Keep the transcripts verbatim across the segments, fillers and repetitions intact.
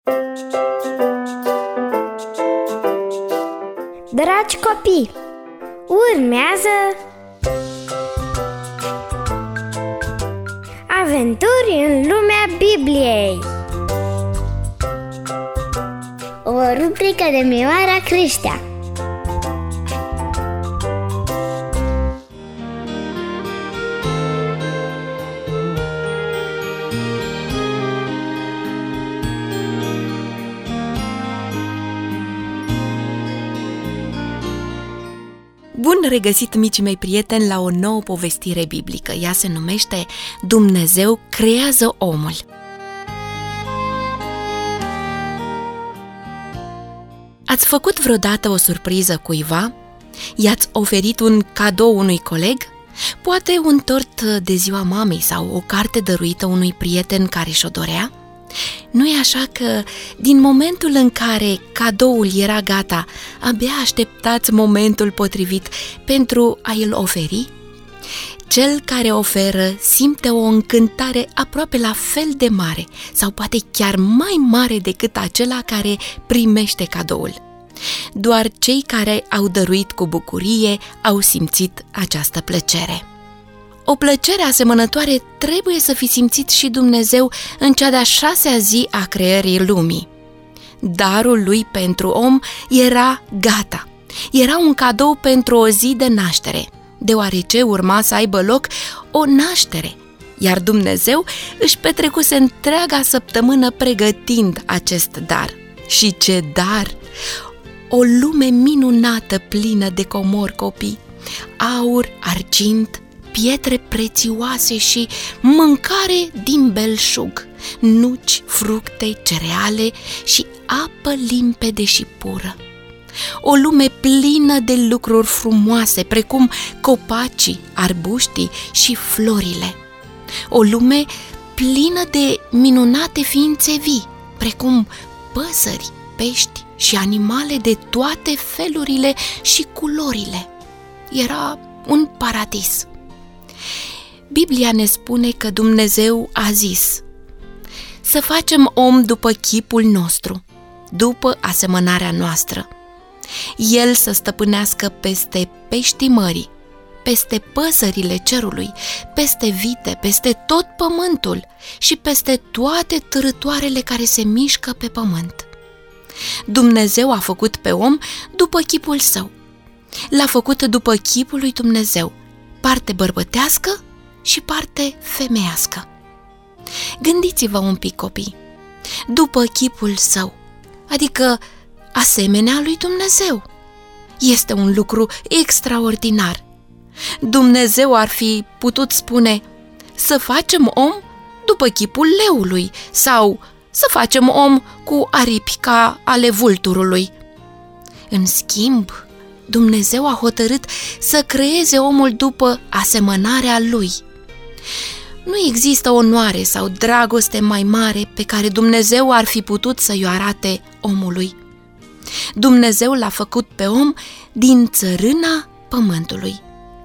Dragi copii, urmează Aventuri în lumea Bibliei, o rubrică de Mioara Creștea. Bun regăsit, micii mei prieteni, la o nouă povestire biblică. Ea se numește Dumnezeu creează omul. Ați făcut vreodată o surpriză cuiva? I-ați oferit un cadou unui coleg? Poate un tort de ziua mamei sau o carte dăruită unui prieten care și-o dorea? Nu-i așa că, din momentul în care cadoul era gata, abia așteptați momentul potrivit pentru a îl oferi? Cel care oferă simte o încântare aproape la fel de mare sau poate chiar mai mare decât acela care primește cadoul. Doar cei care au dăruit cu bucurie au simțit această plăcere. O plăcere asemănătoare trebuie să fi simțit și Dumnezeu în cea de-a șasea zi a creării lumii. Darul lui pentru om era gata. Era un cadou pentru o zi de naștere, deoarece urma să aibă loc o naștere, iar Dumnezeu își petrecuse întreaga săptămână pregătind acest dar. Și ce dar! O lume minunată plină de comori, copii, aur, argint, pietre prețioase și mâncare din belșug, nuci, fructe, cereale și apă limpede și pură. O lume plină de lucruri frumoase, precum copacii, arbuștii și florile. O lume plină de minunate ființe vii, precum păsări, pești și animale de toate felurile și culorile. Era un paradis. Biblia ne spune că Dumnezeu a zis să facem om după chipul nostru, după asemănarea noastră. El să stăpânească peste peștii mării, peste păsările cerului, peste vite, peste tot pământul și peste toate târătoarele care se mișcă pe pământ. Dumnezeu a făcut pe om după chipul său. L-a făcut după chipul lui Dumnezeu, parte bărbătească și parte femeiască. Gândiți-vă un pic, copii, după chipul său, adică asemenea lui Dumnezeu. Este un lucru extraordinar. Dumnezeu ar fi putut spune să facem om după chipul leului sau să facem om cu aripi ca ale vulturului. În schimb, Dumnezeu a hotărât să creeze omul după asemănarea lui. Nu există onoare sau dragoste mai mare pe care Dumnezeu ar fi putut să-i arate omului. Dumnezeu l-a făcut pe om din țărâna pământului.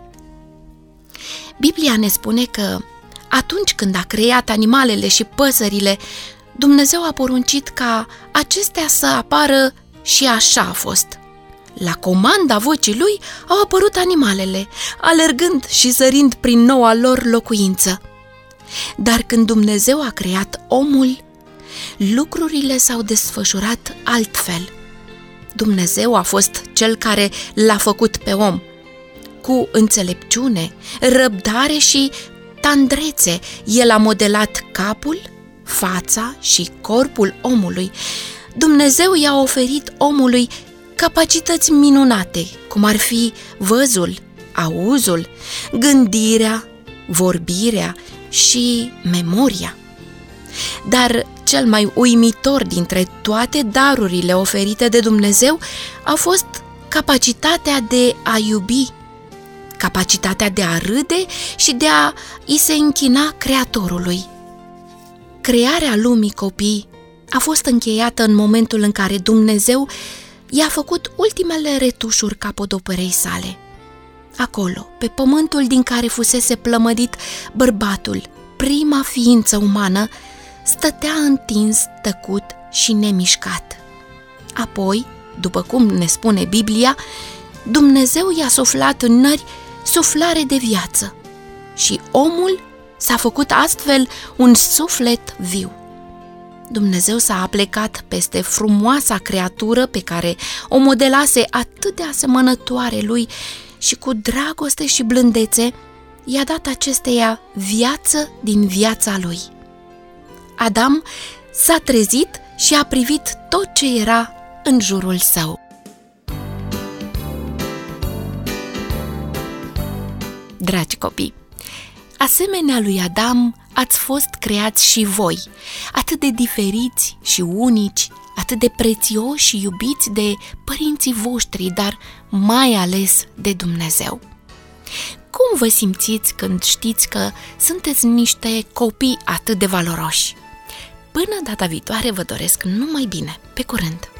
Biblia ne spune că atunci când a creat animalele și păsările, Dumnezeu a poruncit ca acestea să apară și așa a fost. La comanda vocii lui au apărut animalele, alergând și sărind prin noua lor locuință. Dar când Dumnezeu a creat omul, lucrurile s-au desfășurat altfel. Dumnezeu a fost cel care l-a făcut pe om. Cu înțelepciune, răbdare și tandrețe, el a modelat capul, fața și corpul omului. Dumnezeu i-a oferit omului capacități minunate, cum ar fi văzul, auzul, gândirea, vorbirea și memoria. Dar cel mai uimitor dintre toate darurile oferite de Dumnezeu a fost capacitatea de a iubi, capacitatea de a râde și de a i se închina Creatorului. Crearea lumii, copii, a fost încheiată în momentul în care Dumnezeu i-a făcut ultimele retușuri capodoperei sale. Acolo, pe pământul din care fusese plămădit bărbatul, prima ființă umană, stătea întins, tăcut și nemișcat. Apoi, după cum ne spune Biblia, Dumnezeu i-a suflat în nări suflare de viață și omul s-a făcut astfel un suflet viu. Dumnezeu s-a aplecat peste frumoasa creatură pe care o modelase atât de asemănătoare lui și cu dragoste și blândețe i-a dat acesteia viață din viața lui. Adam s-a trezit și a privit tot ce era în jurul său. Dragi copii, asemenea lui Adam ați fost creați și voi, atât de diferiți și unici, atât de prețioși și iubiți de părinții voștri, dar mai ales de Dumnezeu. Cum vă simțiți când știți că sunteți niște copii atât de valoroși? Până data viitoare vă doresc numai bine. Pe curând!